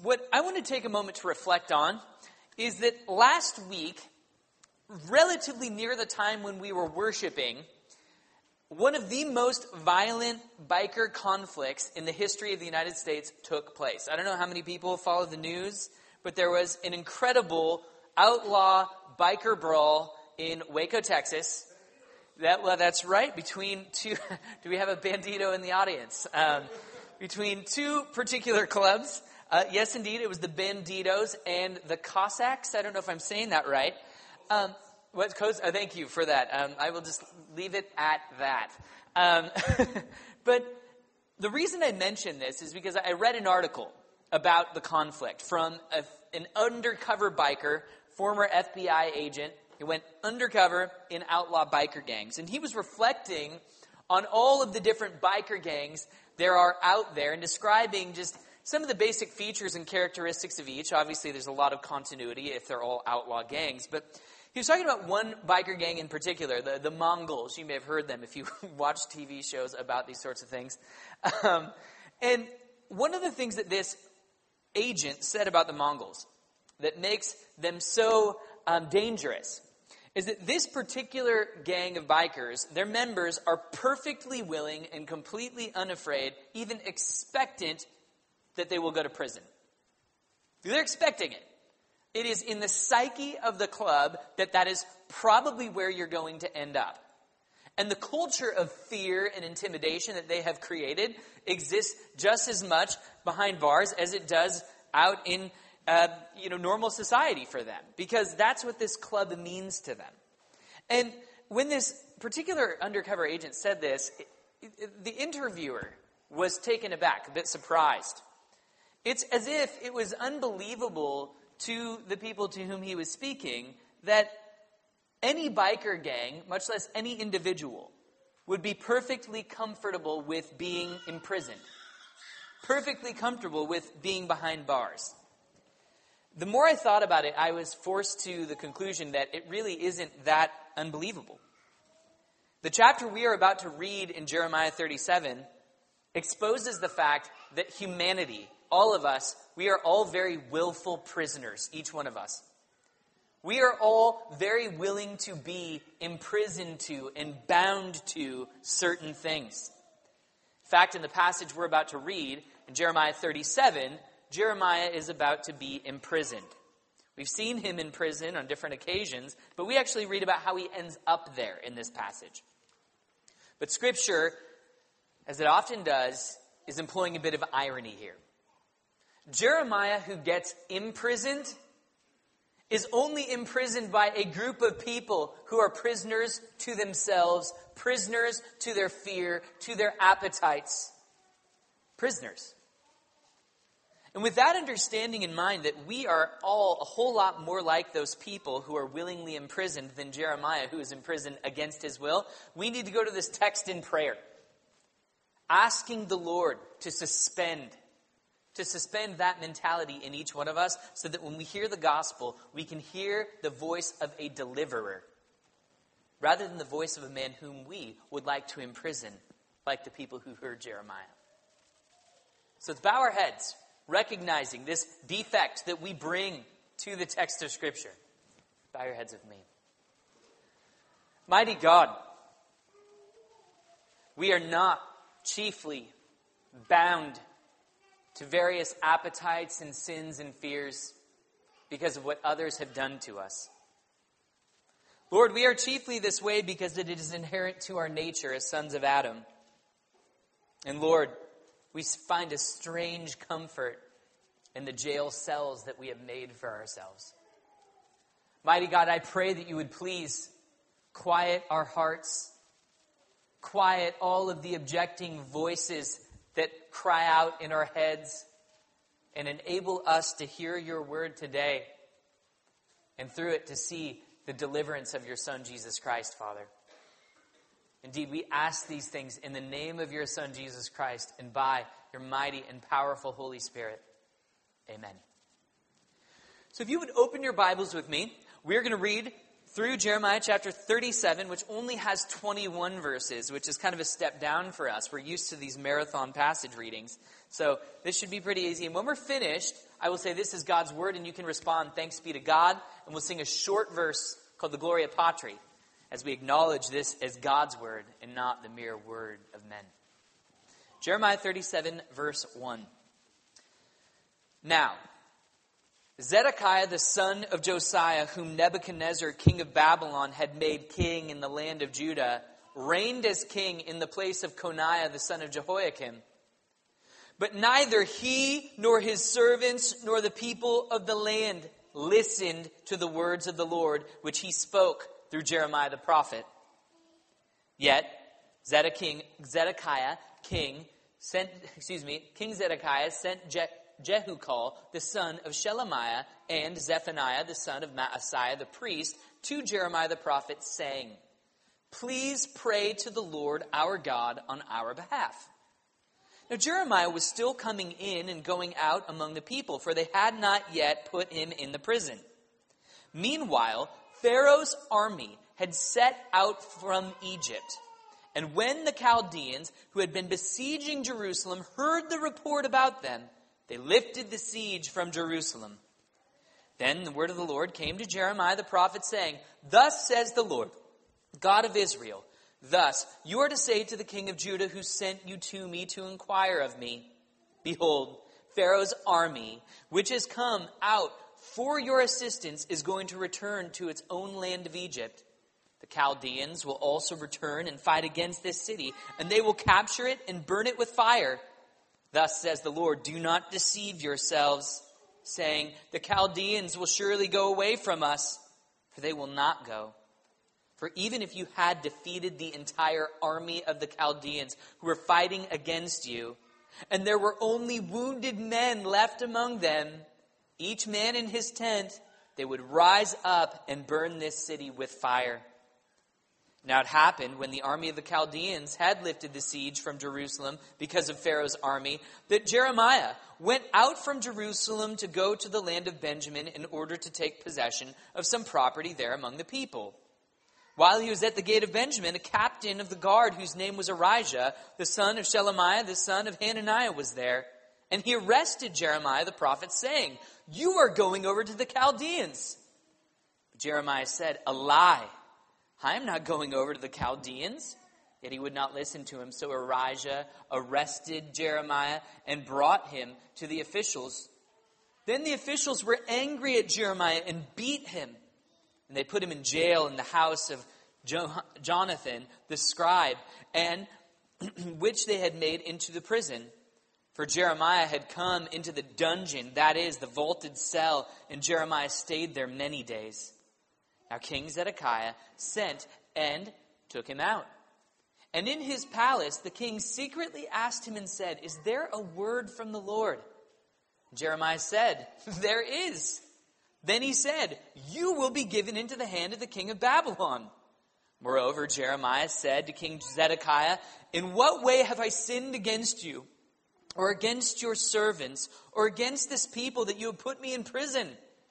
what I want to take a moment to reflect on is that last week, relatively near the time when we were worshiping, one of the most violent biker conflicts in the history of the United States took place. I don't know how many people follow the news, but there was an incredible outlaw biker brawl in Waco, Texas. That's right, between two... Do we have a bandito in the audience? Between two particular clubs. Yes, indeed, it was the Banditos and the Cossacks. I don't know if I'm saying that right. Thank you for that. I will just leave it at that. But the reason I mention this is because I read an article about the conflict from an undercover biker, former FBI agent. He went undercover in outlaw biker gangs. And he was reflecting on all of the different biker gangs there are out there and describing just some of the basic features and characteristics of each. Obviously, there's a lot of continuity if they're all outlaw gangs. But he was talking about one biker gang in particular, the Mongols. You may have heard them if you watch TV shows about these sorts of things. And one of the things that this agent said about the Mongols that makes them so dangerous is that this particular gang of bikers, their members are perfectly willing and completely unafraid, even expectant that they will go to prison. They're expecting it. It is in the psyche of the club that is probably where you're going to end up. And the culture of fear and intimidation that they have created exists just as much behind bars as it does out in normal society for them. Because that's what this club means to them. And when this particular undercover agent said this, the interviewer was taken aback, a bit surprised. It's as if it was unbelievable to the people to whom he was speaking that any biker gang, much less any individual, would be perfectly comfortable with being imprisoned. Perfectly comfortable with being behind bars. The more I thought about it, I was forced to the conclusion that it really isn't that unbelievable. The chapter we are about to read in Jeremiah 37 exposes the fact that humanity, all of us, we are all very willful prisoners, each one of us. We are all very willing to be imprisoned to and bound to certain things. In fact, in the passage we're about to read, in Jeremiah 37, Jeremiah is about to be imprisoned. We've seen him in prison on different occasions, but we actually read about how he ends up there in this passage. But Scripture, as it often does, is employing a bit of irony here. Jeremiah, who gets imprisoned, is only imprisoned by a group of people who are prisoners to themselves, prisoners to their fear, to their appetites. Prisoners. And with that understanding in mind that we are all a whole lot more like those people who are willingly imprisoned than Jeremiah, who is imprisoned against his will, we need to go to this text in prayer, asking the Lord to suspend that mentality in each one of us so that when we hear the gospel, we can hear the voice of a deliverer rather than the voice of a man whom we would like to imprison like the people who heard Jeremiah. So let's bow our heads, recognizing this defect that we bring to the text of Scripture. Bow your heads with me. Mighty God, we are not chiefly bound to various appetites and sins and fears because of what others have done to us. Lord, we are chiefly this way because it is inherent to our nature as sons of Adam. And Lord, we find a strange comfort in the jail cells that we have made for ourselves. Mighty God, I pray that you would please quiet our hearts, quiet all of the objecting voices that cry out in our heads, and enable us to hear your word today, and through it to see the deliverance of your Son, Jesus Christ, Father. Indeed, we ask these things in the name of your Son, Jesus Christ, and by your mighty and powerful Holy Spirit. Amen. So if you would open your Bibles with me, we're going to read through Jeremiah chapter 37, which only has 21 verses, which is kind of a step down for us. We're used to these marathon passage readings. So this should be pretty easy. And when we're finished, I will say this is God's word, and you can respond, thanks be to God. And we'll sing a short verse called the Gloria Patri, as we acknowledge this as God's word and not the mere word of men. Jeremiah 37, verse 1. Now, Zedekiah the son of Josiah, whom Nebuchadnezzar king of Babylon had made king in the land of Judah, reigned as king in the place of Coniah the son of Jehoiakim. But neither he nor his servants nor the people of the land listened to the words of the Lord, which he spoke through Jeremiah the prophet. Yet King Zedekiah sent Jehukal, the son of Shelemiah, and Zephaniah, the son of Maaseiah, the priest, to Jeremiah the prophet, saying, Please pray to the Lord our God on our behalf. Now Jeremiah was still coming in and going out among the people, for they had not yet put him in the prison. Meanwhile, Pharaoh's army had set out from Egypt. And when the Chaldeans, who had been besieging Jerusalem, heard the report about them, they lifted the siege from Jerusalem. Then the word of the Lord came to Jeremiah the prophet, saying, Thus says the Lord, God of Israel, thus you are to say to the king of Judah, who sent you to me to inquire of me, Behold, Pharaoh's army, which has come out for your assistance, is going to return to its own land of Egypt. The Chaldeans will also return and fight against this city, and they will capture it and burn it with fire. Thus says the Lord, Do not deceive yourselves, saying, The Chaldeans will surely go away from us, for they will not go. For even if you had defeated the entire army of the Chaldeans who were fighting against you, and there were only wounded men left among them, each man in his tent, they would rise up and burn this city with fire. Now it happened, when the army of the Chaldeans had lifted the siege from Jerusalem because of Pharaoh's army, that Jeremiah went out from Jerusalem to go to the land of Benjamin in order to take possession of some property there among the people. While he was at the gate of Benjamin, a captain of the guard whose name was Arijah, the son of Shelemiah, the son of Hananiah, was there. And he arrested Jeremiah the prophet, saying, You are going over to the Chaldeans. But Jeremiah said, A lie. I am not going over to the Chaldeans. Yet he would not listen to him. So Arijah arrested Jeremiah and brought him to the officials. Then the officials were angry at Jeremiah and beat him. And they put him in jail in the house of Jonathan, the scribe, and which they had made into the prison. For Jeremiah had come into the dungeon, that is, the vaulted cell, and Jeremiah stayed there many days. Now King Zedekiah sent and took him out. And in his palace the king secretly asked him and said, Is there a word from the Lord? Jeremiah said, There is. Then he said, You will be given into the hand of the king of Babylon. Moreover, Jeremiah said to King Zedekiah, In what way have I sinned against you, or against your servants, or against this people, that you have put me in prison?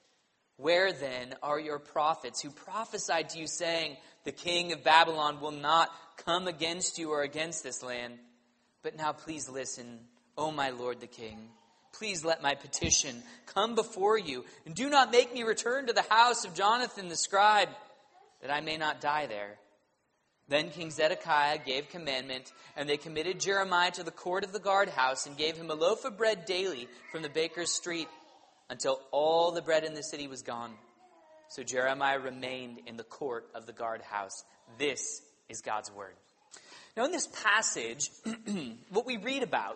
Where then are your prophets who prophesied to you, saying, The king of Babylon will not come against you or against this land? But now please listen, O my lord the king. Please let my petition come before you, and do not make me return to the house of Jonathan the scribe, that I may not die there. Then King Zedekiah gave commandment, and they committed Jeremiah to the court of the guardhouse, and gave him a loaf of bread daily from the baker's street, until all the bread in the city was gone. So Jeremiah remained in the court of the guardhouse. This is God's word. Now in this passage, what we read about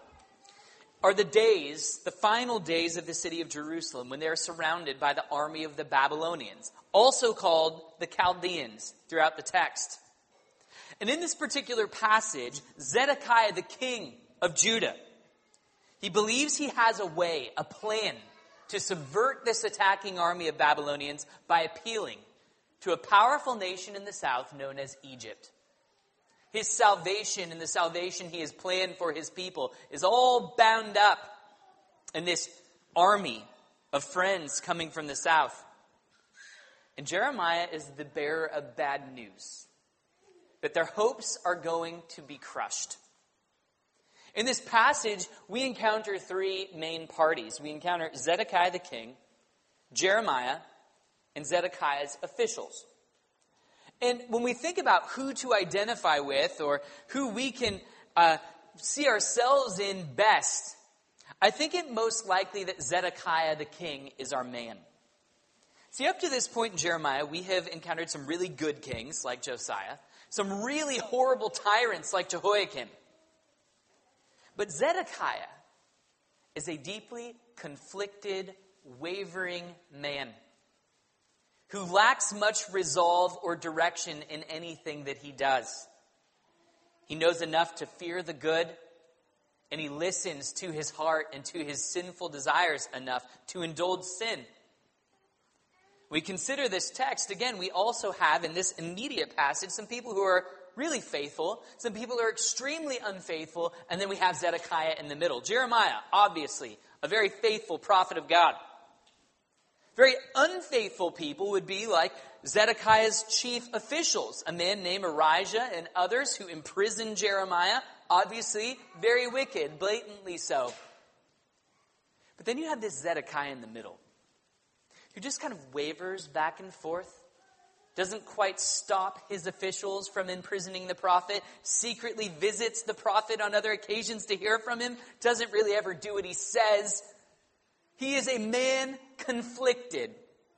are the final days of the city of Jerusalem, when they are surrounded by the army of the Babylonians, also called the Chaldeans throughout the text. And in this particular passage, Zedekiah, the king of Judah, he believes he has a way, a plan, to subvert this attacking army of Babylonians by appealing to a powerful nation in the south known as Egypt. His salvation and the salvation he has planned for his people is all bound up in this army of friends coming from the south. And Jeremiah is the bearer of bad news, that their hopes are going to be crushed. In this passage, we encounter three main parties. We encounter Zedekiah the king, Jeremiah, and Zedekiah's officials. And when we think about who to identify with or who we can see ourselves in best, I think it most likely that Zedekiah the king is our man. See, up to this point in Jeremiah, we have encountered some really good kings like Josiah, some really horrible tyrants like Jehoiakim. But Zedekiah is a deeply conflicted, wavering man who lacks much resolve or direction in anything that he does. He knows enough to fear the good, and he listens to his heart and to his sinful desires enough to indulge sin. We consider this text, again, we also have in this immediate passage some people who are really faithful, some people who are extremely unfaithful, and then we have Zedekiah in the middle. Jeremiah, obviously, a very faithful prophet of God. Very unfaithful people would be like Zedekiah's chief officials, a man named Arijah and others who imprisoned Jeremiah, obviously very wicked, blatantly so. But then you have this Zedekiah in the middle, who just kind of wavers back and forth, doesn't quite stop his officials from imprisoning the prophet, secretly visits the prophet on other occasions to hear from him, doesn't really ever do what he says. He is a man conflicted.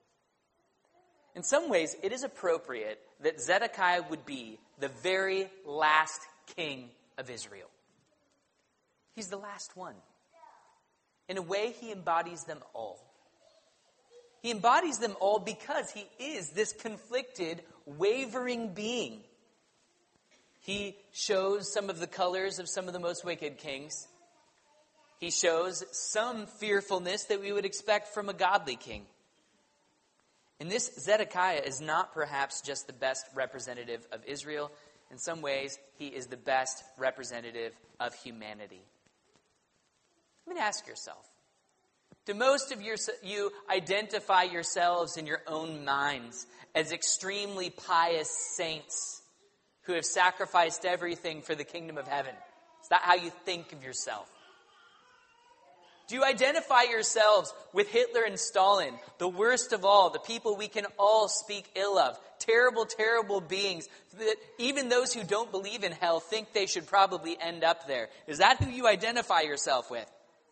In some ways, it is appropriate that Zedekiah would be the very last king of Israel. He's the last one. In a way, he embodies them all. He embodies them all because he is this conflicted, wavering being. He shows some of the colors of some of the most wicked kings. He shows some fearfulness that we would expect from a godly king. And this Zedekiah is not perhaps just the best representative of Israel. In some ways, he is the best representative of humanity. I mean, ask yourself, do most of you identify yourselves in your own minds as extremely pious saints who have sacrificed everything for the kingdom of heaven? Is that how you think of yourself? Do you identify yourselves with Hitler and Stalin, the worst of all, the people we can all speak ill of, terrible, terrible beings that even those who don't believe in hell think they should probably end up there? Is that who you identify yourself with?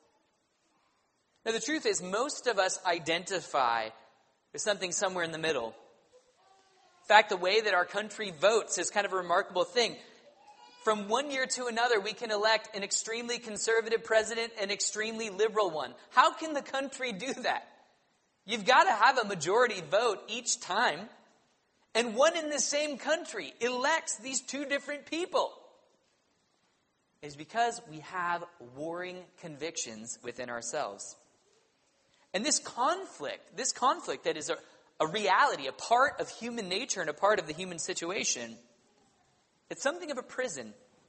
Now, the truth is, most of us identify with something somewhere in the middle. In fact, the way that our country votes is kind of a remarkable thing. From one year to another, we can elect an extremely conservative president and an extremely liberal one. How can the country do that? You've got to have a majority vote each time, and one in the same country elects these two different people. It's because we have warring convictions within ourselves. And this conflict that is a reality, a part of human nature and a part of the human situation, it's something of a prison.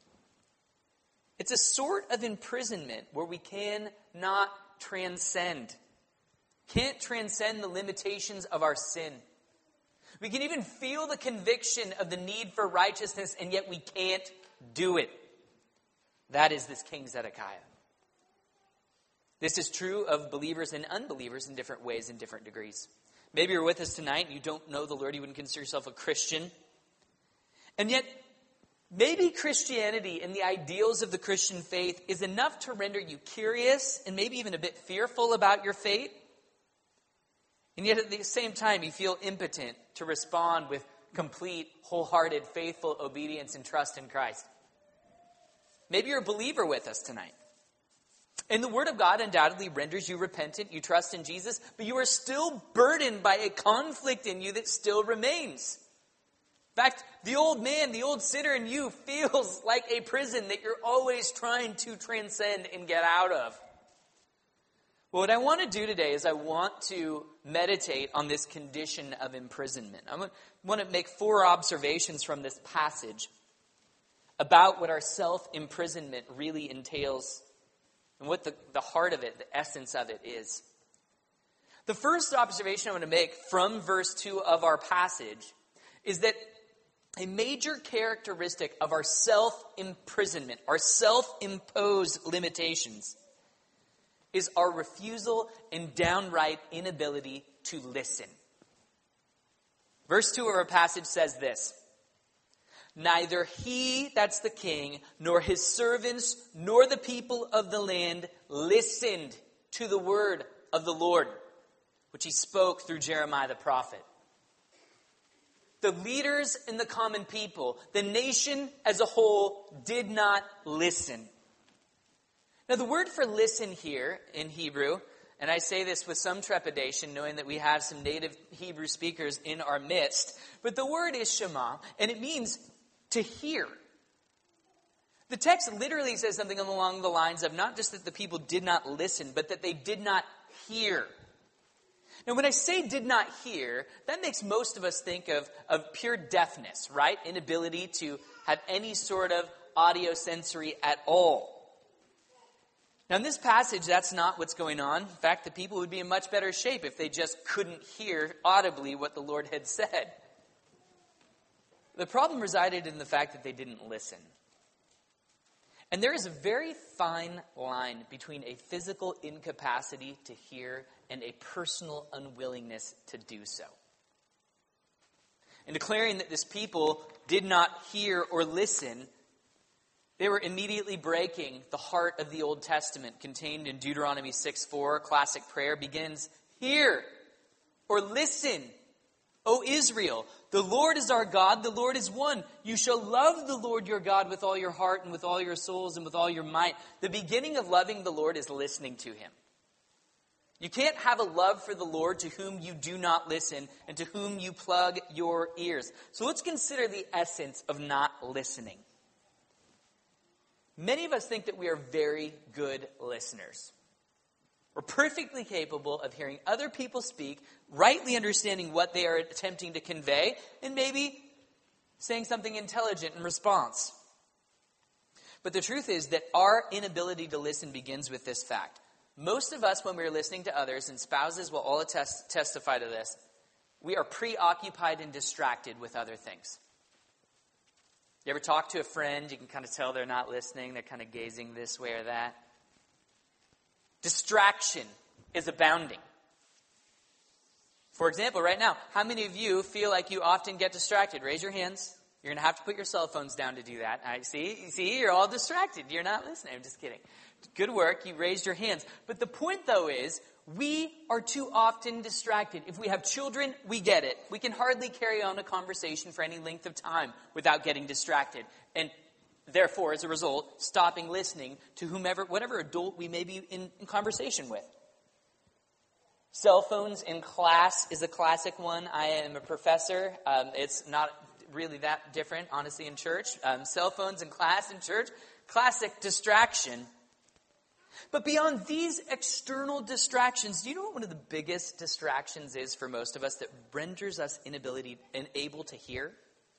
It's a sort of imprisonment where we cannot transcend. Can't transcend the limitations of our sin. We can even feel the conviction of the need for righteousness, and yet we can't do it. That is this King Zedekiah. This is true of believers and unbelievers in different ways, in different degrees. Maybe you're with us tonight and you don't know the Lord. You wouldn't consider yourself a Christian. And yet, maybe Christianity and the ideals of the Christian faith is enough to render you curious and maybe even a bit fearful about your fate. And yet at the same time, you feel impotent to respond with complete, wholehearted, faithful obedience and trust in Christ. Maybe you're a believer with us tonight. And the Word of God undoubtedly renders you repentant. You trust in Jesus, but you are still burdened by a conflict in you that still remains. In fact, the old man, the old sinner in you feels like a prison that you're always trying to transcend and get out of. Well, what I want to do today is I want to meditate on this condition of imprisonment. I want to make 4 observations from this passage about what our self-imprisonment really entails and what the heart of it, the essence of it is. The first observation I want to make from verse 2 of our passage is that a major characteristic of our self-imprisonment, our self-imposed limitations, is our refusal and downright inability to listen. Verse 2 of our passage says this: "Neither he," that's the king, "nor his servants, nor the people of the land listened to the word of the Lord, which he spoke through Jeremiah the prophet." The leaders and the common people, the nation as a whole, did not listen. Now, the word for listen here in Hebrew, and I say this with some trepidation, knowing that we have some native Hebrew speakers in our midst, but the word is shema, and it means to hear. The text literally says something along the lines of not just that the people did not listen, but that they did not hear. Now, when I say did not hear, that makes most of us think of pure deafness, right? Inability to have any sort of audio sensory at all. Now, in this passage, that's not what's going on. In fact, the people would be in much better shape if they just couldn't hear audibly what the Lord had said. The problem resided in the fact that they didn't listen. And there is a very fine line between a physical incapacity to hear and a personal unwillingness to do so. In declaring that this people did not hear or listen, they were immediately breaking the heart of the Old Testament contained in Deuteronomy 6:4. Classic prayer begins, "Hear," or "Listen, O Israel, the Lord is our God, the Lord is one. You shall love the Lord your God with all your heart and with all your souls and with all your might." The beginning of loving the Lord is listening to him. You can't have a love for the Lord to whom you do not listen and to whom you plug your ears. So let's consider the essence of not listening. Many of us think that we are very good listeners. We're perfectly capable of hearing other people speak, rightly understanding what they are attempting to convey, and maybe saying something intelligent in response. But the truth is that our inability to listen begins with this fact. Most of us, when we're listening to others, and spouses will all testify to this, we are preoccupied and distracted with other things. You ever talk to a friend, you can kind of tell they're not listening, they're kind of gazing this way or that. Distraction is abounding. For example, right now, how many of you feel like you often get distracted? Raise your hands. You're going to have to put your cell phones down to do that. I see, you're all distracted. You're not listening. I'm just kidding. Good work. You raised your hands. But the point, though, is we are too often distracted. If we have children, we get it. We can hardly carry on a conversation for any length of time without getting distracted. And therefore, as a result, stopping listening to whatever adult we may be in conversation with. Cell phones in class is a classic one. I am a professor. It's not really that different, honestly, in church. Cell phones in class in church, classic distraction. But beyond these external distractions, do you know what one of the biggest distractions is for most of us that renders us unable to hear?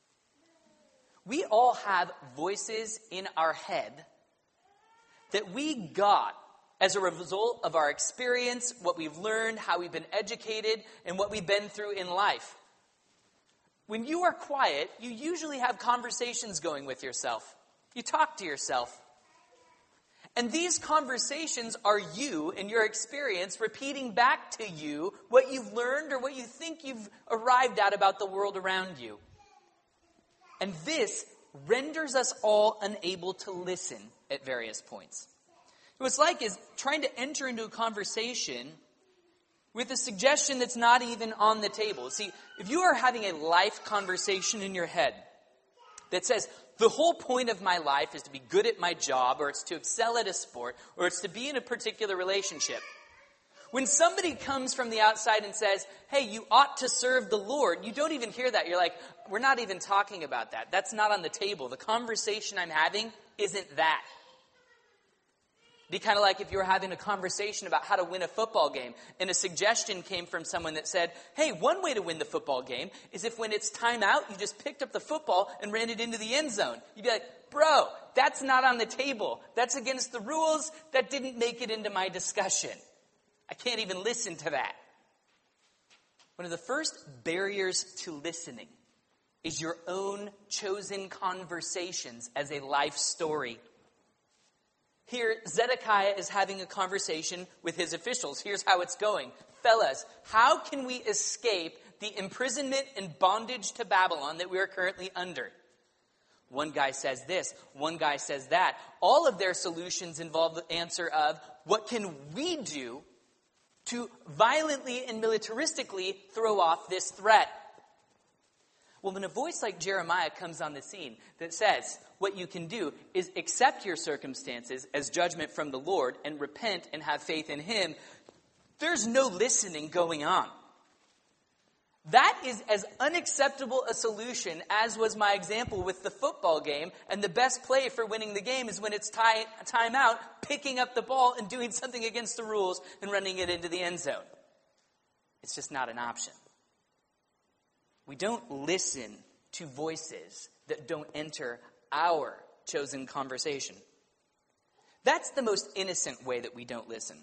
We all have voices in our head that we got as a result of our experience, what we've learned, how we've been educated, and what we've been through in life. When you are quiet, you usually have conversations going with yourself. You talk to yourself. And these conversations are you and your experience repeating back to you what you've learned or what you think you've arrived at about the world around you. And this renders us all unable to listen at various points. What it's like is trying to enter into a conversation with a suggestion that's not even on the table. See, if you are having a life conversation in your head that says, the whole point of my life is to be good at my job, or it's to excel at a sport, or it's to be in a particular relationship. When somebody comes from the outside and says, hey, you ought to serve the Lord, you don't even hear that. You're like, we're not even talking about that. That's not on the table. The conversation I'm having isn't that. It'd be kind of like if you were having a conversation about how to win a football game, and a suggestion came from someone that said, hey, one way to win the football game is if when it's time out, you just picked up the football and ran it into the end zone. You'd be like, bro, that's not on the table. That's against the rules. That didn't make it into my discussion. I can't even listen to that. One of the first barriers to listening is your own chosen conversations as a life story. Here, Zedekiah is having a conversation with his officials. Here's how it's going. Fellas, how can we escape the imprisonment and bondage to Babylon that we are currently under? One guy says this, one guy says that. All of their solutions involve the answer of, what can we do to violently and militaristically throw off this threat? Well, when a voice like Jeremiah comes on the scene that says, what you can do is accept your circumstances as judgment from the Lord and repent and have faith in him, there's no listening going on. That is as unacceptable a solution as was my example with the football game, and the best play for winning the game is when it's time out, picking up the ball and doing something against the rules and running it into the end zone. It's just not an option. We don't listen to voices that don't enter our chosen conversation. That's the most innocent way that we don't listen.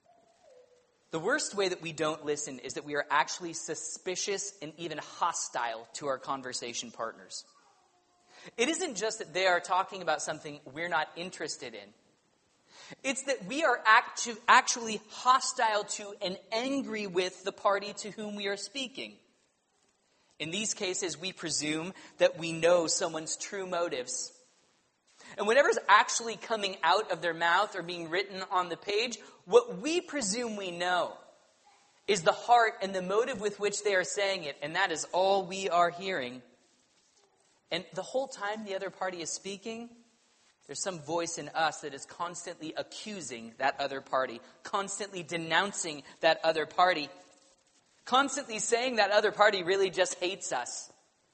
The worst way that we don't listen is that we are actually suspicious and even hostile to our conversation partners. It isn't just that they are talking about something we're not interested in. It's that we are actually hostile to and angry with the party to whom we are speaking. In these cases, we presume that we know someone's true motives. And whatever's actually coming out of their mouth or being written on the page, what we presume we know is the heart and the motive with which they are saying it, and that is all we are hearing. And the whole time the other party is speaking, there's some voice in us that is constantly accusing that other party, constantly denouncing that other party, constantly saying that other party really just hates us.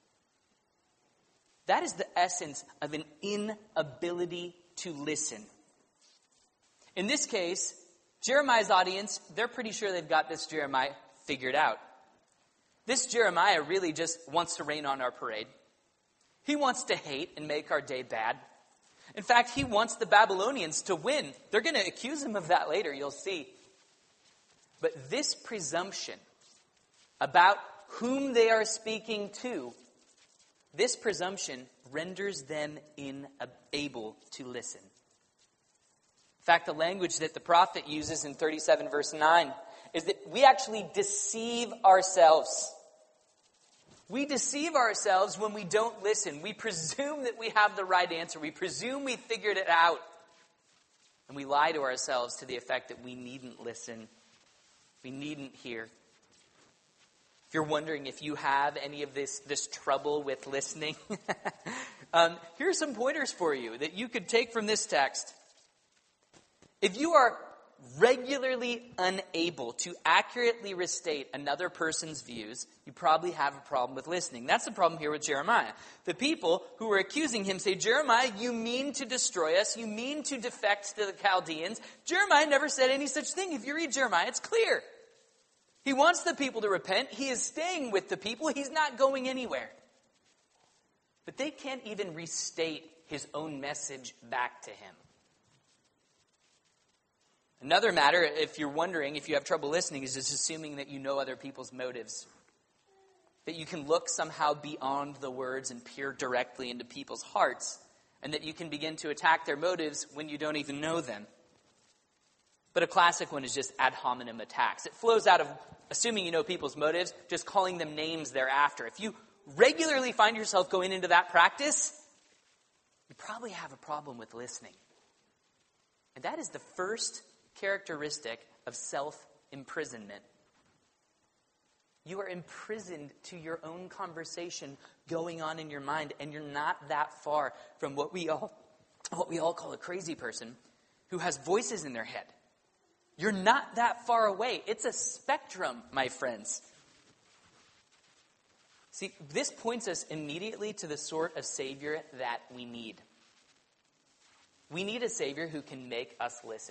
That is the essence of an inability to listen. In this case, Jeremiah's audience, they're pretty sure they've got this Jeremiah figured out. This Jeremiah really just wants to rain on our parade. He wants to hate and make our day bad. In fact, he wants the Babylonians to win. They're going to accuse him of that later, you'll see. But this presumption about whom they are speaking to, this presumption renders them unable to listen. In fact, the language that the prophet uses in 37 verse 9 is that we actually deceive ourselves. We deceive ourselves when we don't listen. We presume that we have the right answer. We presume we figured it out. And we lie to ourselves to the effect that we needn't listen. We needn't hear. If you're wondering if you have any of this trouble with listening, here are some pointers for you that you could take from this text. If you are regularly unable to accurately restate another person's views, you probably have a problem with listening. That's the problem here with Jeremiah. The people who were accusing him say, Jeremiah, you mean to destroy us. You mean to defect to the Chaldeans. Jeremiah never said any such thing. If you read Jeremiah, it's clear. He wants the people to repent. He is staying with the people. He's not going anywhere. But they can't even restate his own message back to him. Another matter, if you're wondering, if you have trouble listening, is just assuming that you know other people's motives. That you can look somehow beyond the words and peer directly into people's hearts, and that you can begin to attack their motives when you don't even know them. But a classic one is just ad hominem attacks. It flows out of assuming you know people's motives, just calling them names thereafter. If you regularly find yourself going into that practice, you probably have a problem with listening. And that is the first characteristic of self-imprisonment. You are imprisoned to your own conversation going on in your mind, and you're not that far from what we all call a crazy person who has voices in their head. You're not that far away. It's a spectrum, my friends. See, this points us immediately to the sort of Savior that we need. We need a Savior who can make us listen.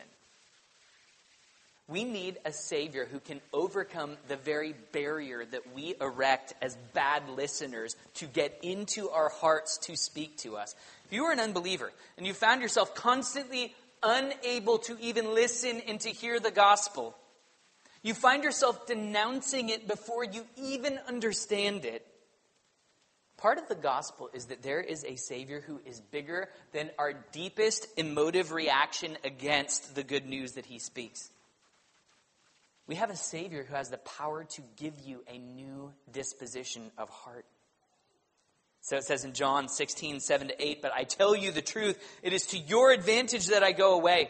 We need a Savior who can overcome the very barrier that we erect as bad listeners to get into our hearts to speak to us. If you are an unbeliever and you found yourself constantly unable to even listen and to hear the gospel, You find yourself denouncing it before you even understand it. Part of the gospel is that there is a Savior who is bigger than our deepest emotive reaction against the good news that he speaks. We have a Savior who has the power to give you a new disposition of heart. So it says in John 16, 7-8, but I tell you the truth, it is to your advantage that I go away.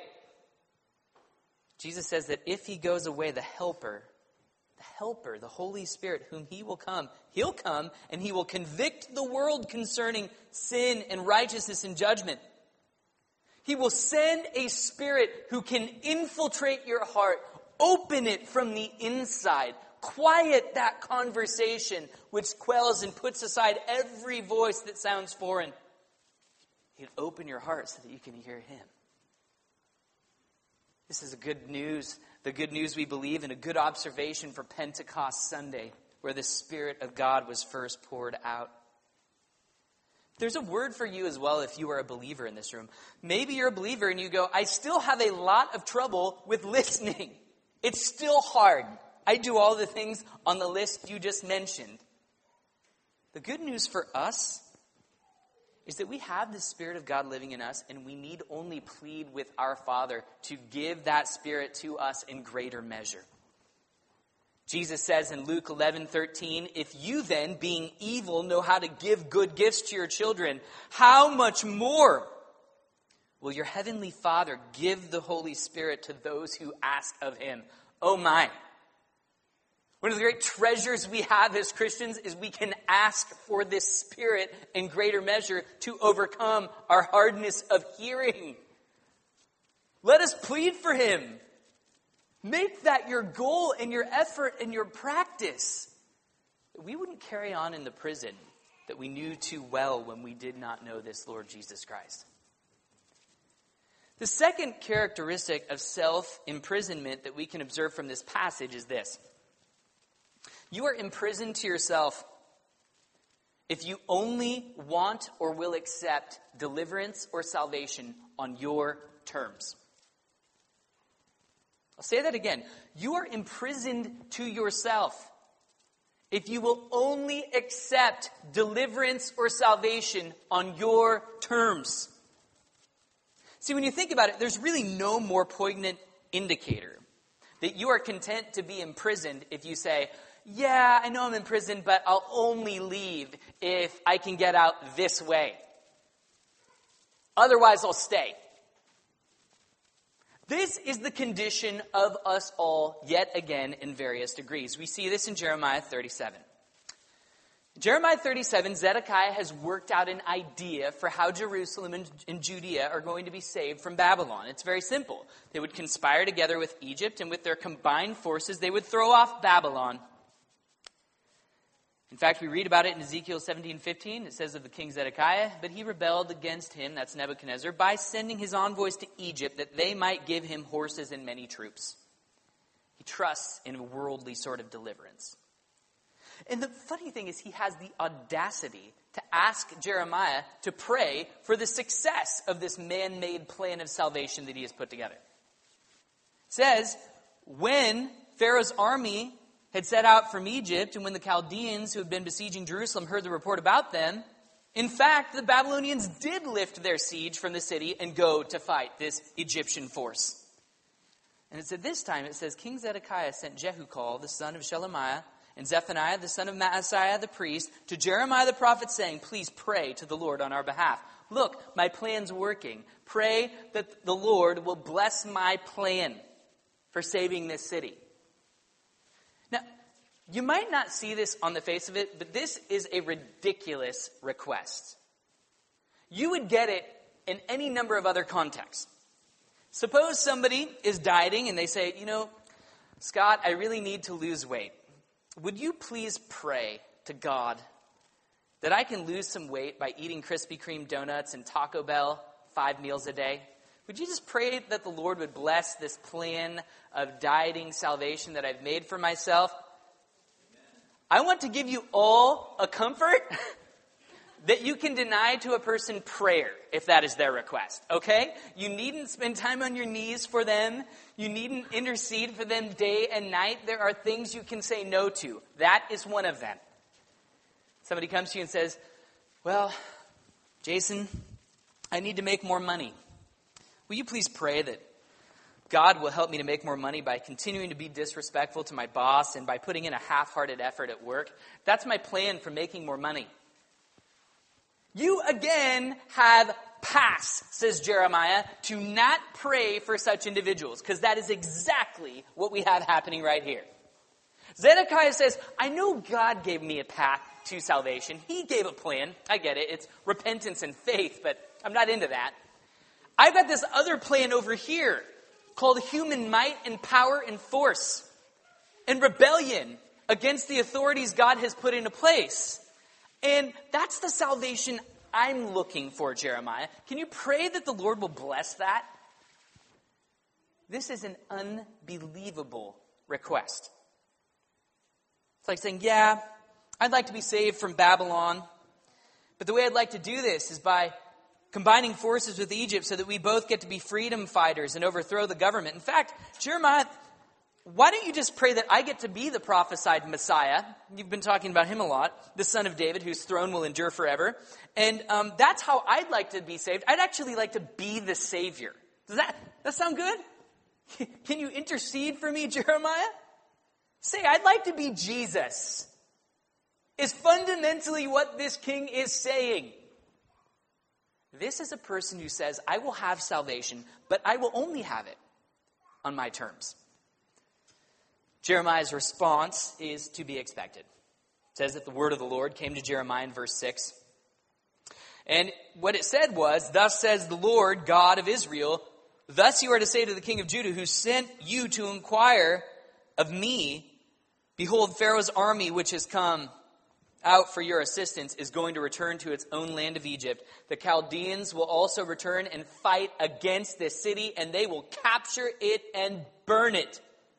Jesus says that if he goes away, the Helper, the Holy Spirit, whom he'll come and he will convict the world concerning sin and righteousness and judgment. He will send a Spirit who can infiltrate your heart, open it from the inside, quiet that conversation which quells and puts aside every voice that sounds foreign. He'll open your heart so that you can hear him. This is the good news we believe, and a good observation for Pentecost Sunday, where the Spirit of God was first poured out. There's a word for you as well if you are a believer in this room. Maybe you're a believer and you go, I still have a lot of trouble with listening. It's still hard. I do all the things on the list you just mentioned. The good news for us is that we have the Spirit of God living in us, and we need only plead with our Father to give that Spirit to us in greater measure. Jesus says in Luke 11:13, if you then, being evil, know how to give good gifts to your children, how much more will your heavenly Father give the Holy Spirit to those who ask of him? Oh my! One of the great treasures we have as Christians is we can ask for this Spirit in greater measure to overcome our hardness of hearing. Let us plead for him. Make that your goal and your effort and your practice. We wouldn't carry on in the prison that we knew too well when we did not know this Lord Jesus Christ. The second characteristic of self-imprisonment that we can observe from this passage is this. You are imprisoned to yourself if you only want or will accept deliverance or salvation on your terms. I'll say that again. You are imprisoned to yourself if you will only accept deliverance or salvation on your terms. See, when you think about it, there's really no more poignant indicator that you are content to be imprisoned if you say, yeah, I know I'm in prison, but I'll only leave if I can get out this way. Otherwise, I'll stay. This is the condition of us all, yet again, in various degrees. We see this in Jeremiah 37. In Jeremiah 37, Zedekiah has worked out an idea for how Jerusalem and Judea are going to be saved from Babylon. It's very simple. They would conspire together with Egypt, and with their combined forces, they would throw off Babylon. In fact, we read about it in Ezekiel 17:15. It says of the king Zedekiah, but he rebelled against him, that's Nebuchadnezzar, by sending his envoys to Egypt that they might give him horses and many troops. He trusts in a worldly sort of deliverance. And the funny thing is he has the audacity to ask Jeremiah to pray for the success of this man-made plan of salvation that he has put together. It says, when Pharaoh's army had set out from Egypt, and when the Chaldeans who had been besieging Jerusalem heard the report about them, in fact, the Babylonians did lift their siege from the city and go to fight this Egyptian force. And it's at this time, it says, King Zedekiah sent Jehukal, the son of Shelemiah, and Zephaniah, the son of Maaseiah, the priest, to Jeremiah the prophet, saying, please pray to the Lord on our behalf. Look, my plan's working. Pray that the Lord will bless my plan for saving this city. Now, you might not see this on the face of it, but this is a ridiculous request. You would get it in any number of other contexts. Suppose somebody is dieting and they say, Scott, I really need to lose weight. Would you please pray to God that I can lose some weight by eating Krispy Kreme donuts and Taco Bell 5 meals a day? Would you just pray that the Lord would bless this plan of dieting salvation that I've made for myself? I want to give you all a comfort that you can deny to a person prayer if that is their request, okay? You needn't spend time on your knees for them. You needn't intercede for them day and night. There are things you can say no to. That is one of them. Somebody comes to you and says, well, Jason, I need to make more money. Will you please pray that God will help me to make more money by continuing to be disrespectful to my boss and by putting in a half-hearted effort at work? That's my plan for making more money. You again have pass, says Jeremiah, to not pray for such individuals, because that is exactly what we have happening right here. Zedekiah says, I know God gave me a path to salvation. He gave a plan. I get it. It's repentance and faith, but I'm not into that. I've got this other plan over here called human might and power and force and rebellion against the authorities God has put into place. And that's the salvation I'm looking for, Jeremiah. Can you pray that the Lord will bless that? This is an unbelievable request. It's like saying, yeah, I'd like to be saved from Babylon, but the way I'd like to do this is by combining forces with Egypt so that we both get to be freedom fighters and overthrow the government. In fact, Jeremiah, why don't you just pray that I get to be the prophesied Messiah? You've been talking about him a lot. The son of David, whose throne will endure forever. And that's how I'd like to be saved. I'd actually like to be the Savior. Does that sound good? Can you intercede for me, Jeremiah? Say, I'd like to be Jesus. Is fundamentally what this king is saying. This is a person who says, I will have salvation, but I will only have it on my terms. Jeremiah's response is to be expected. It says that the word of the Lord came to Jeremiah in verse 6. And what it said was, thus says the Lord, God of Israel, thus you are to say to the king of Judah, who sent you to inquire of me, behold, Pharaoh's army, which has come out for your assistance, is going to return to its own land of Egypt. The Chaldeans will also return and fight against this city, and they will capture it and burn it.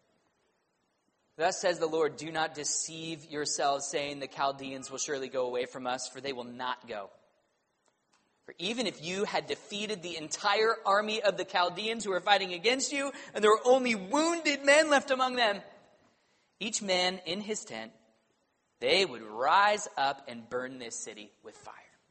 Thus says the Lord, do not deceive yourselves, saying the Chaldeans will surely go away from us, for they will not go. For even if you had defeated the entire army of the Chaldeans who are fighting against you, and there were only wounded men left among them, each man in his tent, they would rise up and burn this city with fire.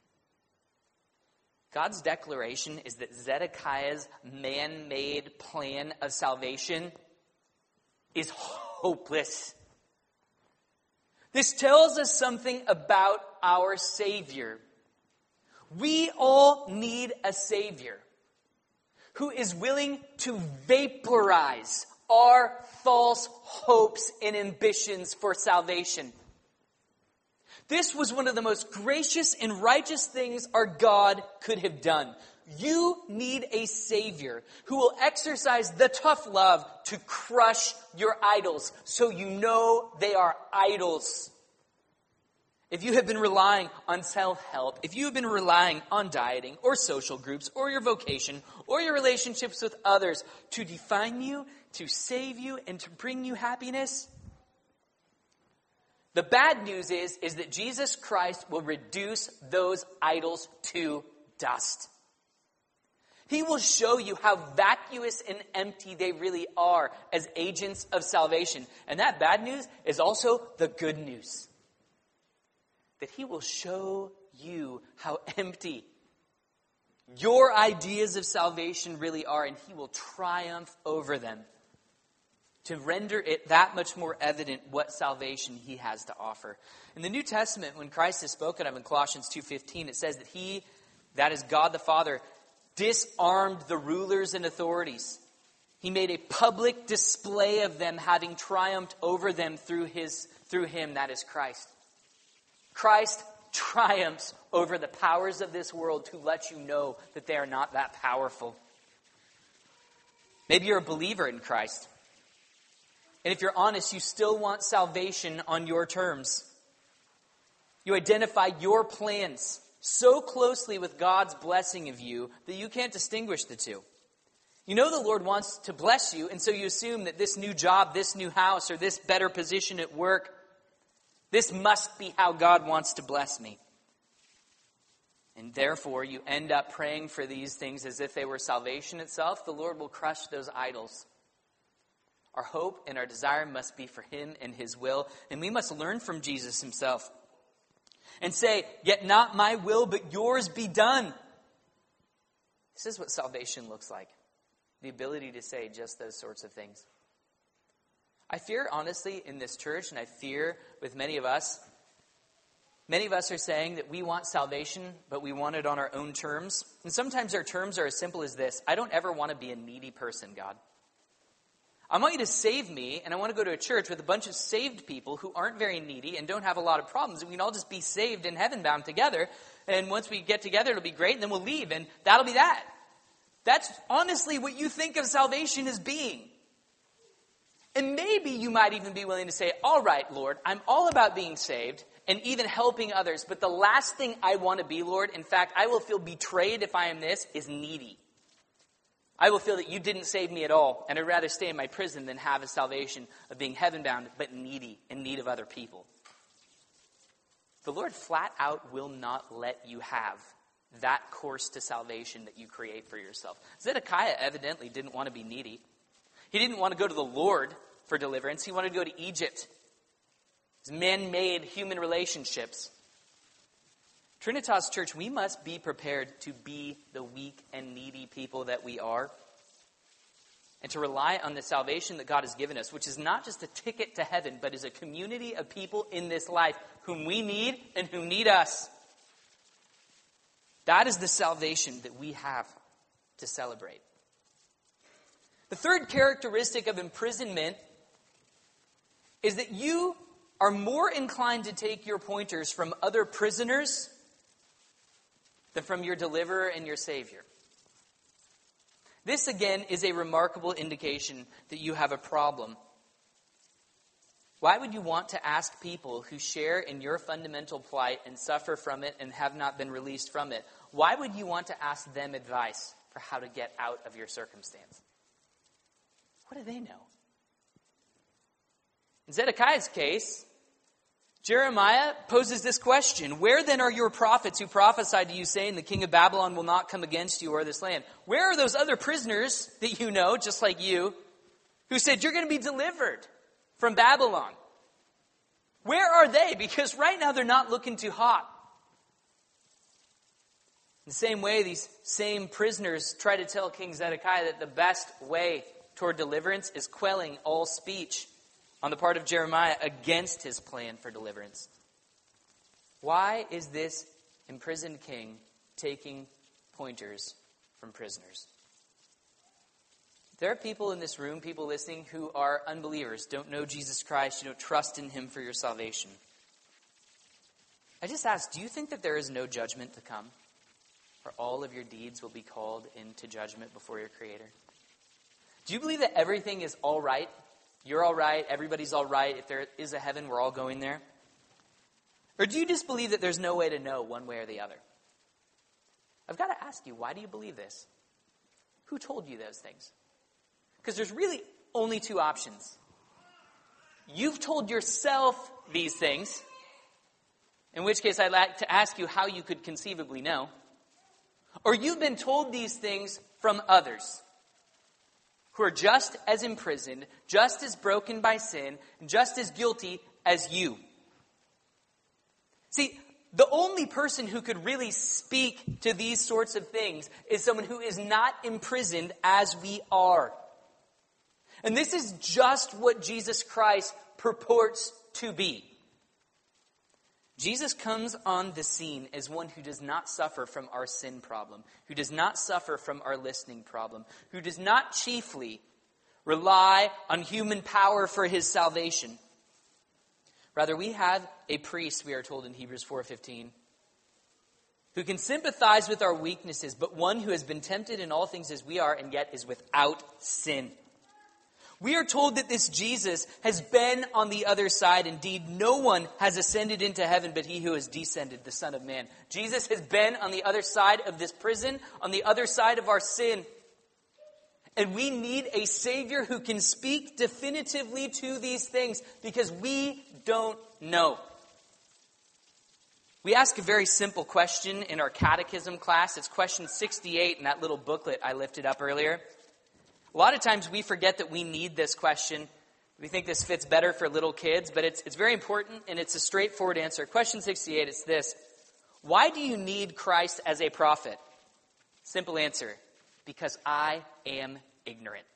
God's declaration is that Zedekiah's man-made plan of salvation is hopeless. This tells us something about our Savior. We all need a Savior who is willing to vaporize our false hopes and ambitions for salvation. This was one of the most gracious and righteous things our God could have done. You need a Savior who will exercise the tough love to crush your idols so you know they are idols. If you have been relying on self-help, if you have been relying on dieting or social groups or your vocation or your relationships with others to define you, to save you, and to bring you happiness, the bad news is that Jesus Christ will reduce those idols to dust. He will show you how vacuous and empty they really are as agents of salvation. And that bad news is also the good news. That he will show you how empty your ideas of salvation really are, and he will triumph over them to render it that much more evident what salvation he has to offer. In the New Testament, when Christ is spoken of in Colossians 2:15, it says that he, that is God the Father, disarmed the rulers and authorities. He made a public display of them, having triumphed over them through him, that is Christ. Christ triumphs over the powers of this world to let you know that they are not that powerful. Maybe you're a believer in Christ. And if you're honest, you still want salvation on your terms. You identify your plans so closely with God's blessing of you that you can't distinguish the two. You know the Lord wants to bless you, and so you assume that this new job, this new house, or this better position at work, this must be how God wants to bless me. and therefore you end up praying for these things as if they were salvation itself, the Lord will crush those idols. Our hope and our desire must be for him and his will, and we must learn from Jesus himself and say, "Yet not my will, but yours be done." This is what salvation looks like. The ability to say just those sorts of things. I fear, honestly, in this church, and I fear with many of us are saying that we want salvation, but we want it on our own terms. And sometimes our terms are as simple as this: I don't ever want to be a needy person, God. I want you to save me, and I want to go to a church with a bunch of saved people who aren't very needy and don't have a lot of problems. We can all just be saved and heaven-bound together, and once we get together, it'll be great, and then we'll leave, and that'll be that. That's honestly what you think of salvation as being. And maybe you might even be willing to say, "All right, Lord, I'm all about being saved and even helping others, but the last thing I want to be, Lord, in fact, I will feel betrayed if I am this, is needy. I will feel that you didn't save me at all, and I'd rather stay in my prison than have a salvation of being heaven-bound, but needy, in need of other people." The Lord flat out will not let you have that course to salvation that you create for yourself. Zedekiah evidently didn't want to be needy. He didn't want to go to the Lord for deliverance. He wanted to go to Egypt. It's man-made human relationships. Trinitas Church, we must be prepared to be the weak and needy people that we are, and to rely on the salvation that God has given us, which is not just a ticket to heaven, but is a community of people in this life whom we need and who need us. That is the salvation that we have to celebrate. The third characteristic of imprisonment is that you are more inclined to take your pointers from other prisoners than from your deliverer and your Savior. This, again, is a remarkable indication that you have a problem. Why would you want to ask people who share in your fundamental plight and suffer from it and have not been released from it? Why would you want to ask them advice for how to get out of your circumstance? What do they know? In Zedekiah's case, Jeremiah poses this question: "Where then are your prophets who prophesied to you, saying, the king of Babylon will not come against you or this land? Where are those other prisoners that you know, just like you, who said you're going to be delivered from Babylon? Where are they? Because right now they're not looking too hot." In the same way, these same prisoners try to tell King Zedekiah that the best way toward deliverance is quelling all speech on the part of Jeremiah against his plan for deliverance. Why is this imprisoned king taking pointers from prisoners? There are people in this room, people listening, who are unbelievers, don't know Jesus Christ, you don't trust in him for your salvation. I just ask, do you think that there is no judgment to come? For all of your deeds will be called into judgment before your Creator? Do you believe that everything is all right? You're all right, everybody's all right. If there is a heaven, we're all going there. Or do you just believe that there's no way to know one way or the other? I've got to ask you, why do you believe this? Who told you those things? Because there's really only two options. You've told yourself these things, in which case I'd like to ask you how you could conceivably know. Or you've been told these things from others who are just as imprisoned, just as broken by sin, just as guilty as you. See, the only person who could really speak to these sorts of things is someone who is not imprisoned as we are. And this is just what Jesus Christ purports to be. Jesus comes on the scene as one who does not suffer from our sin problem, who does not suffer from our listening problem, who does not chiefly rely on human power for his salvation. Rather, we have a priest, we are told in Hebrews 4:15, who can sympathize with our weaknesses, but one who has been tempted in all things as we are, and yet is without sin. We are told that this Jesus has been on the other side. Indeed, no one has ascended into heaven but he who has descended, the Son of Man. Jesus has been on the other side of this prison, on the other side of our sin. And we need a Savior who can speak definitively to these things because we don't know. We ask a very simple question in our catechism class. It's question 68 in that little booklet I lifted up earlier. A lot of times we forget that we need this question. We think this fits better for little kids, but it's very important, and it's a straightforward answer. Question 68 is this: why do you need Christ as a prophet? Simple answer: because I am ignorant.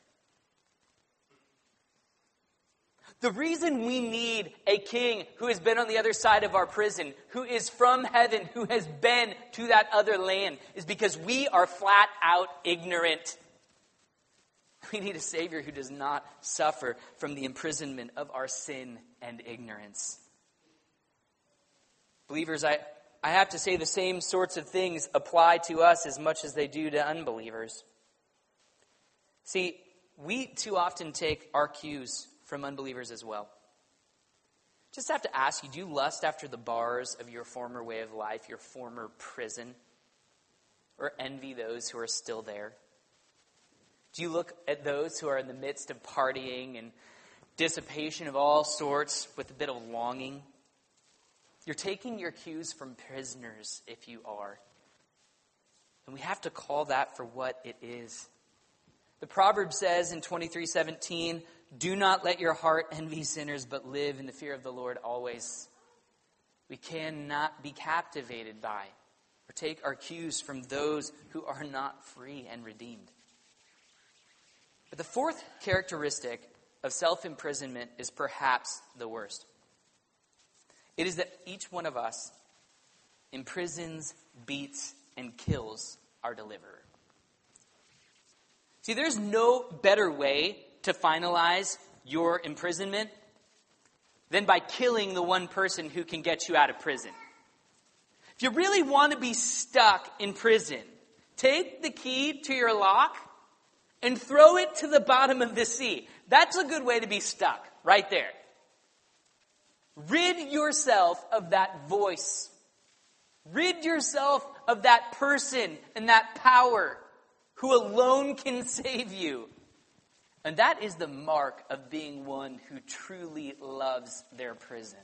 The reason we need a king who has been on the other side of our prison, who is from heaven, who has been to that other land, is because we are flat out ignorant. We need a Savior who does not suffer from the imprisonment of our sin and ignorance. Believers, I have to say the same sorts of things apply to us as much as they do to unbelievers. See, we too often take our cues from unbelievers as well. Just have to ask you, do you lust after the bars of your former way of life, your former prison? Or envy those who are still there? Do you look at those who are in the midst of partying and dissipation of all sorts with a bit of longing? You're taking your cues from prisoners if you are. And we have to call that for what it is. The proverb says in 23:17, do not let your heart envy sinners, but live in the fear of the Lord always. We cannot be captivated by or take our cues from those who are not free and redeemed. But the fourth characteristic of self-imprisonment is perhaps the worst. It is that each one of us imprisons, beats, and kills our deliverer. See, there's no better way to finalize your imprisonment than by killing the one person who can get you out of prison. If you really want to be stuck in prison, take the key to your lock and throw it to the bottom of the sea. That's a good way to be stuck, right there. Rid yourself of that voice. Rid yourself of that person and that power who alone can save you. And that is the mark of being one who truly loves their prison.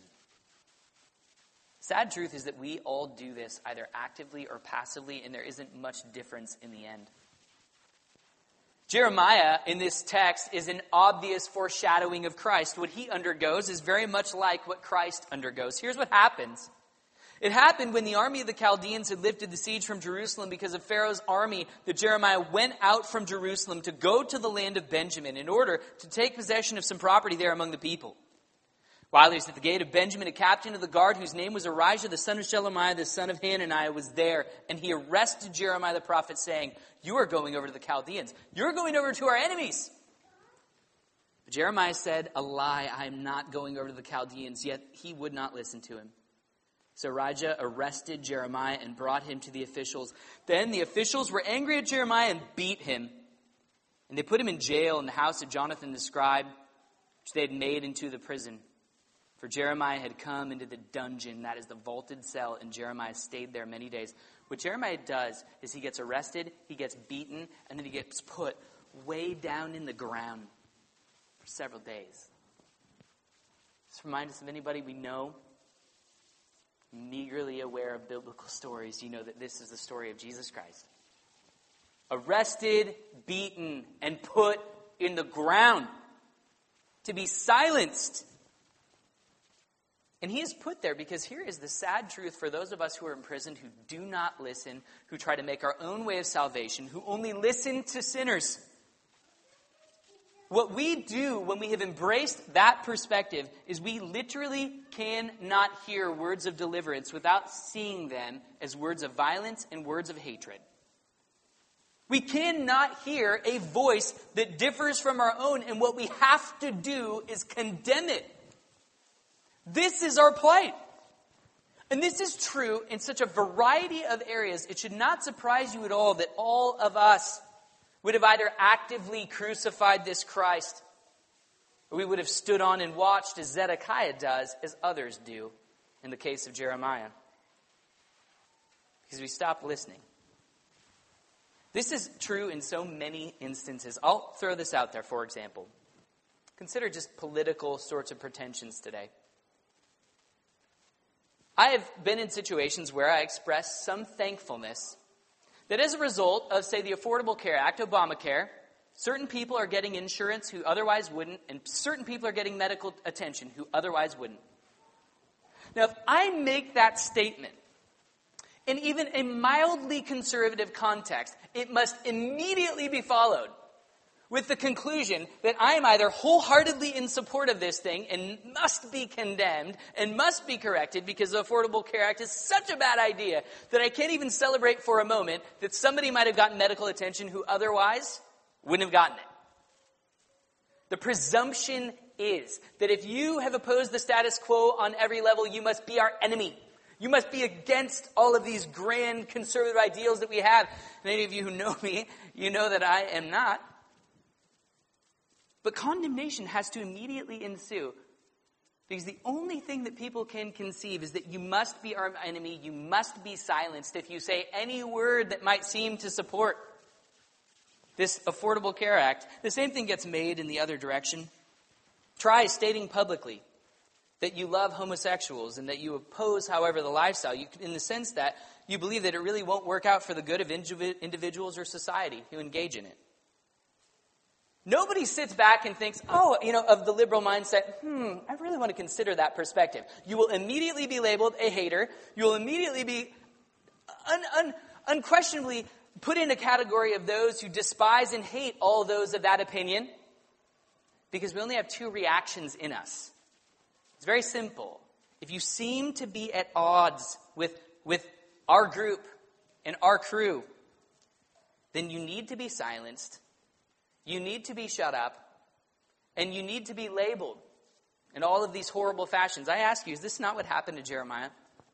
Sad truth is that we all do this either actively or passively, and there isn't much difference in the end. Jeremiah in this text is an obvious foreshadowing of Christ. What he undergoes is very much like what Christ undergoes. Here's what happens. It happened when the army of the Chaldeans had lifted the siege from Jerusalem because of Pharaoh's army that Jeremiah went out from Jerusalem to go to the land of Benjamin in order to take possession of some property there among the people. While he was at the gate of Benjamin, a captain of the guard whose name was Arijah, the son of Shelemiah, the son of Hananiah, was there, and he arrested Jeremiah the prophet, saying, "You are going over to the Chaldeans. You're going over to our enemies." But Jeremiah said, "A lie, I am not going over to the Chaldeans," yet he would not listen to him. So Arijah arrested Jeremiah and brought him to the officials. Then the officials were angry at Jeremiah and beat him. And they put him in jail in the house of Jonathan the scribe, which they had made into the prison. For Jeremiah had come into the dungeon, that is the vaulted cell, and Jeremiah stayed there many days. What Jeremiah does is he gets arrested, he gets beaten, and then he gets put way down in the ground for several days. Does this remind us of anybody we know? Meagerly aware of biblical stories, you know that this is the story of Jesus Christ. Arrested, beaten, and put in the ground to be silenced. And he is put there because here is the sad truth for those of us who are imprisoned, who do not listen, who try to make our own way of salvation, who only listen to sinners. What we do when we have embraced that perspective is we literally cannot hear words of deliverance without seeing them as words of violence and words of hatred. We cannot hear a voice that differs from our own, and what we have to do is condemn it. This is our plight. And this is true in such a variety of areas. It should not surprise you at all that all of us would have either actively crucified this Christ, or we would have stood on and watched as Zedekiah does, as others do in the case of Jeremiah. Because we stopped listening. This is true in so many instances. I'll throw this out there, for example. Consider just political sorts of pretensions today. I have been in situations where I express some thankfulness that as a result of, say, the Affordable Care Act, Obamacare, certain people are getting insurance who otherwise wouldn't, and certain people are getting medical attention who otherwise wouldn't. Now, if I make that statement in even a mildly conservative context, it must immediately be followed with the conclusion that I am either wholeheartedly in support of this thing and must be condemned and must be corrected because the Affordable Care Act is such a bad idea that I can't even celebrate for a moment that somebody might have gotten medical attention who otherwise wouldn't have gotten it. The presumption is that if you have opposed the status quo on every level, you must be our enemy. You must be against all of these grand conservative ideals that we have. And any of you who know me, you know that I am not. But condemnation has to immediately ensue. Because the only thing that people can conceive is that you must be our enemy, you must be silenced if you say any word that might seem to support this Affordable Care Act. The same thing gets made in the other direction. Try stating publicly that you love homosexuals and that you oppose, however, the lifestyle, in the sense that you believe that it really won't work out for the good of individuals or society who engage in it. Nobody sits back and thinks, of the liberal mindset, I really want to consider that perspective. You will immediately be labeled a hater. You will immediately be unquestionably put in a category of those who despise and hate all those of that opinion, because we only have two reactions in us. It's very simple. If you seem to be at odds with our group and our crew, then you need to be silenced. You need to be shut up, and you need to be labeled in all of these horrible fashions. I ask you, is this not what happened to Jeremiah?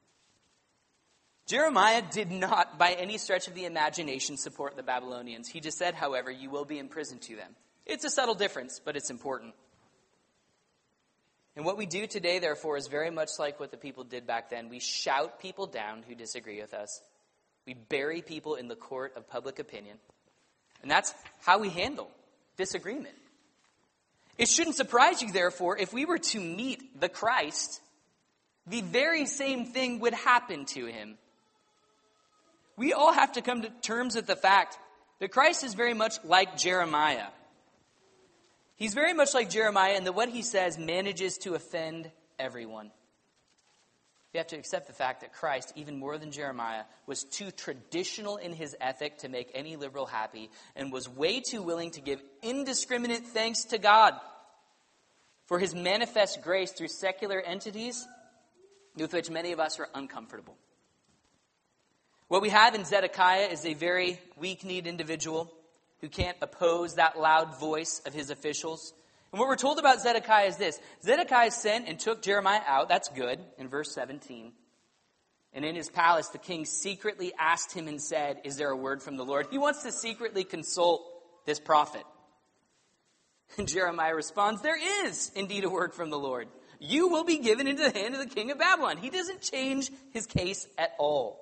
Jeremiah did not, by any stretch of the imagination, support the Babylonians. He just said, however, you will be imprisoned to them. It's a subtle difference, but it's important. And what we do today, therefore, is very much like what the people did back then. We shout people down who disagree with us. We bury people in the court of public opinion. And that's how we handle disagreement. It shouldn't surprise you, therefore, if we were to meet the Christ, the very same thing would happen to him. We all have to come to terms with the fact that Christ is very much like Jeremiah. He's very much like Jeremiah in that what he says manages to offend everyone. You have to accept the fact that Christ, even more than Jeremiah, was too traditional in his ethic to make any liberal happy, and was way too willing to give indiscriminate thanks to God for his manifest grace through secular entities with which many of us are uncomfortable. What we have in Zedekiah is a very weak-kneed individual who can't oppose that loud voice of his officials. And what we're told about Zedekiah is this. Zedekiah sent and took Jeremiah out. That's good, in verse 17. And in his palace, the king secretly asked him and said, is there a word from the Lord? He wants to secretly consult this prophet. And Jeremiah responds, there is indeed a word from the Lord. You will be given into the hand of the king of Babylon. He doesn't change his case at all.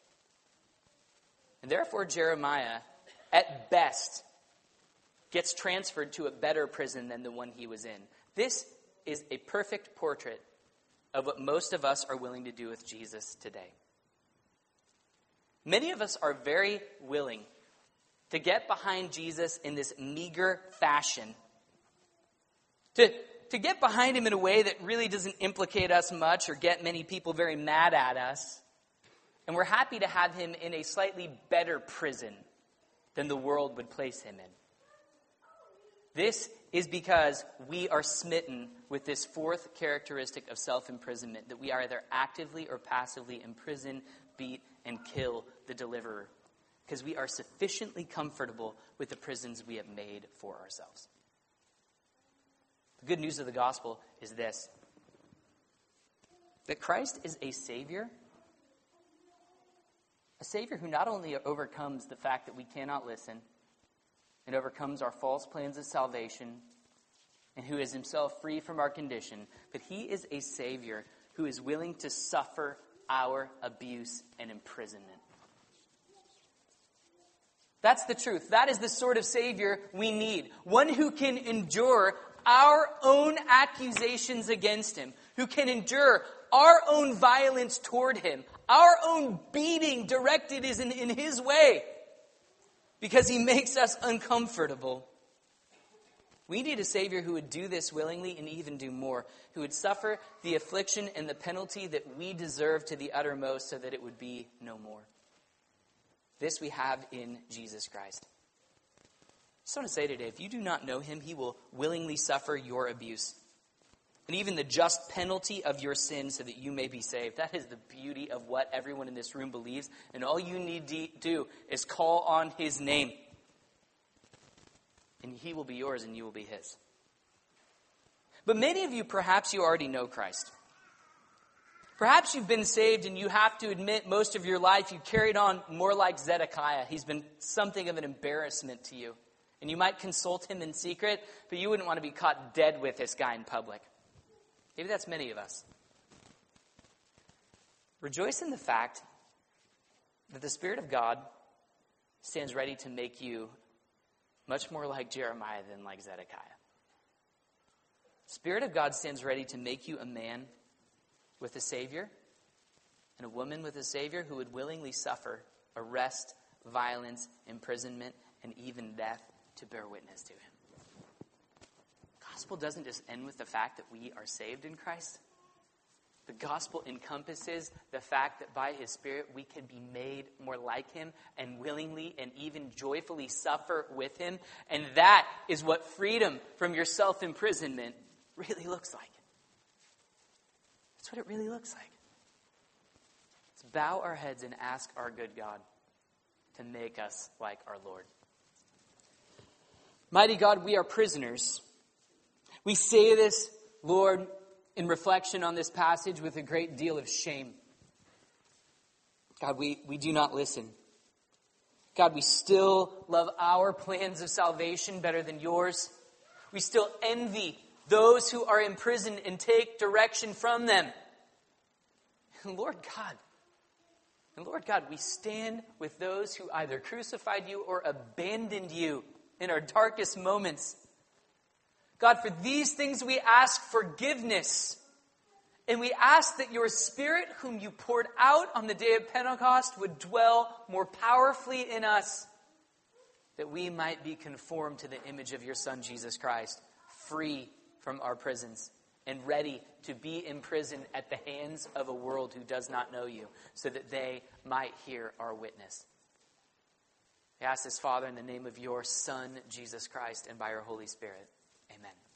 And therefore, Jeremiah, at best, gets transferred to a better prison than the one he was in. This is a perfect portrait of what most of us are willing to do with Jesus today. Many of us are very willing to get behind Jesus in this meager fashion. To get behind him in a way that really doesn't implicate us much or get many people very mad at us. And we're happy to have him in a slightly better prison than the world would place him in. This is because we are smitten with this fourth characteristic of self-imprisonment, that we are either actively or passively imprison, beat, and kill the deliverer, because we are sufficiently comfortable with the prisons we have made for ourselves. The good news of the gospel is this, that Christ is a Savior who not only overcomes the fact that we cannot listen, and overcomes our false plans of salvation, and who is himself free from our condition, but he is a Savior who is willing to suffer our abuse and imprisonment. That's the truth. That is the sort of Savior we need. One who can endure our own accusations against him, who can endure our own violence toward him, our own beating directed is in his way, because he makes us uncomfortable. We need a Savior who would do this willingly and even do more, who would suffer the affliction and the penalty that we deserve to the uttermost so that it would be no more. This we have in Jesus Christ. I just want to say today, if you do not know him, he will willingly suffer your abuse and even the just penalty of your sin so that you may be saved. That is the beauty of what everyone in this room believes, and all you need to do is call on his name. And he will be yours and you will be his. But many of you, perhaps you already know Christ. Perhaps you've been saved and you have to admit most of your life you carried on more like Zedekiah. He's been something of an embarrassment to you. And you might consult him in secret, but you wouldn't want to be caught dead with this guy in public. Maybe that's many of us. Rejoice in the fact that the Spirit of God stands ready to make you much more like Jeremiah than like Zedekiah. The Spirit of God stands ready to make you a man with a Savior and a woman with a Savior who would willingly suffer arrest, violence, imprisonment, and even death to bear witness to him. The gospel doesn't just end with the fact that we are saved in Christ. The gospel encompasses the fact that by his Spirit we can be made more like him and willingly and even joyfully suffer with him. And that is what freedom from your self-imprisonment really looks like. That's what it really looks like. Let's bow our heads and ask our good God to make us like our Lord. Mighty God, we are prisoners. We say this, Lord, in reflection on this passage with a great deal of shame. God, we do not listen. God, we still love our plans of salvation better than yours. We still envy those who are imprisoned and take direction from them. And Lord God, we stand with those who either crucified you or abandoned you in our darkest moments. God, for these things we ask forgiveness. And we ask that your Spirit, whom you poured out on the day of Pentecost, would dwell more powerfully in us, that we might be conformed to the image of your Son, Jesus Christ, free from our prisons and ready to be imprisoned at the hands of a world who does not know you, so that they might hear our witness. I ask this, Father, in the name of your Son, Jesus Christ, and by your Holy Spirit. Amen.